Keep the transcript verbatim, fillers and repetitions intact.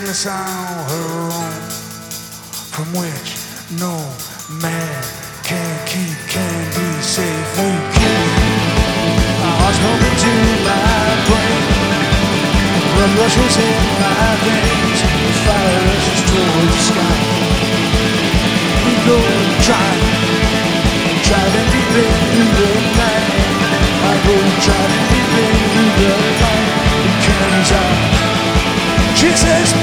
headless on her own, from which no man can keep, can be safe. We keep our hearts pumping to my brain, blood rushes in my veins, fire rushes toward the sky. We go driving, driving deep into the night. I go driving deep into the night. It carries on. She says